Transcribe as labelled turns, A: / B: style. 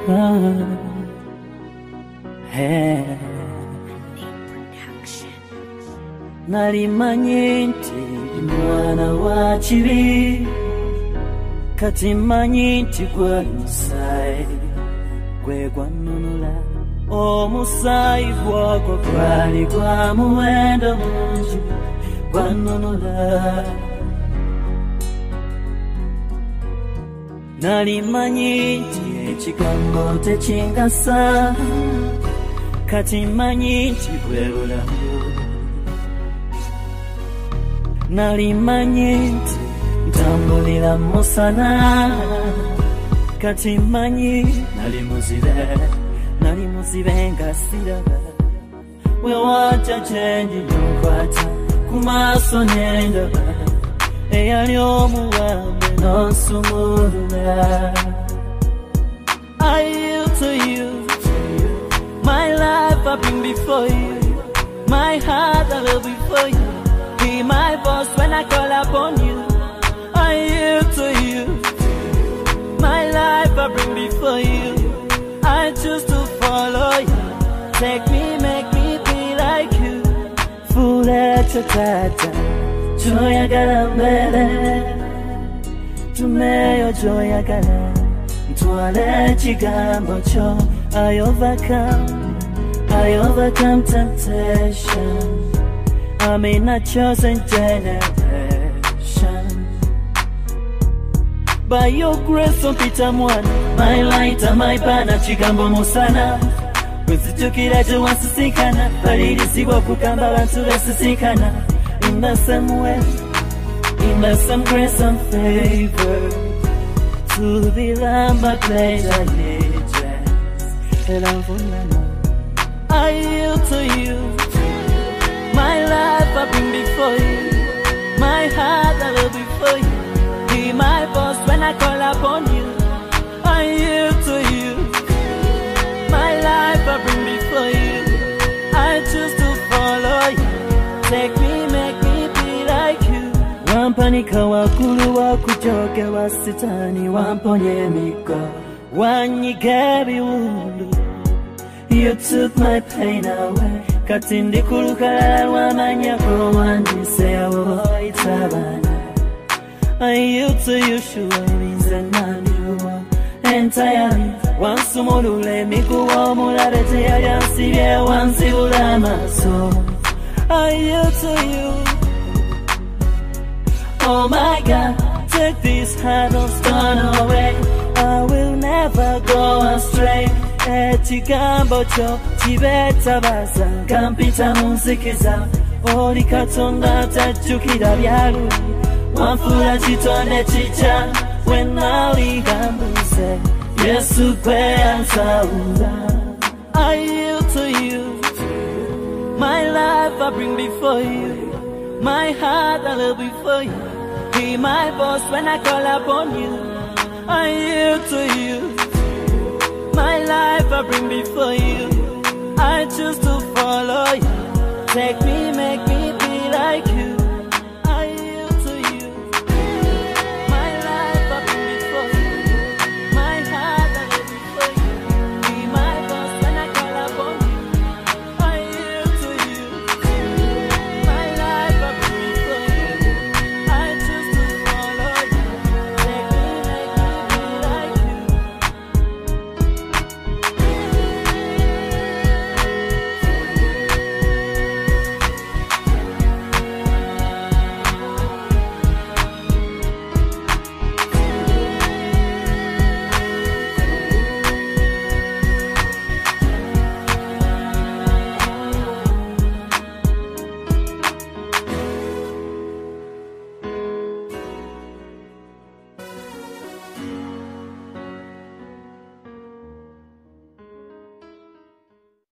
A: Hey. Nalimanyi nti mwana wa kibi, kati manyi nti gwa musaayi gwe gwanunula. Omusaayi gw'ogwo gwali gwa muwendo mungi gwanunula. Nalimanyi nti ekigambo tekingasa, kati manyi nti bwe bulamu. Nalimanyi nti ntambulira musana, kati manyi nali muzibe nga siraba. We wajja kyenji n'onkwata ku maaso n'endaba, eyali omuwambe n'onsumulula. I yield to you, my life I bring before you, my heart I love before you. Be my boss when I call upon you. I yield to you, my life I bring before you. I choose to follow you. Take me, make me be like you. Fula chotata, joya galambele. Tumeyo joya gala, ntwale chigambo cho. I overcome temptation. I'm in a chosen generation. By your grace, on Peter Mwan, my light and my banner, Chigambo Musana. Wenzijukira wansisikana, balirisiwa kukamba bantu basisikana. In the same way, in the same grace and favor, to the Lamb I pledge allegiance. I yield to you, my life I bring before you, my heart I love before you. Be my boss when I call upon you. I yield to you, my life I bring before you. I choose to follow you. Take me, make me be like you. Wampanika wakulu wakujoge wa sitani, wamponye miko wanyiga biwundu. You took my pain away. Katindi kulukala wamanyako wandise abo itabana. I yield to you, sure means and you entirely. Once umulule mikuwa umulabete ya yansibye wansibula maso. I yield to you. Oh my God, take this heart of stone away. I will never go astray. Echigambo cho chibeta basa kampita munzikiza. Oli katonda tajukira byalu wanfula chitonde chicha. When I gambuze Yesu kwe ansaula. I yield to you, my life I bring before you, my heart I love before you. Be my boss when I call upon you. I yield to you, my life I bring before you. I choose to follow you. Take me,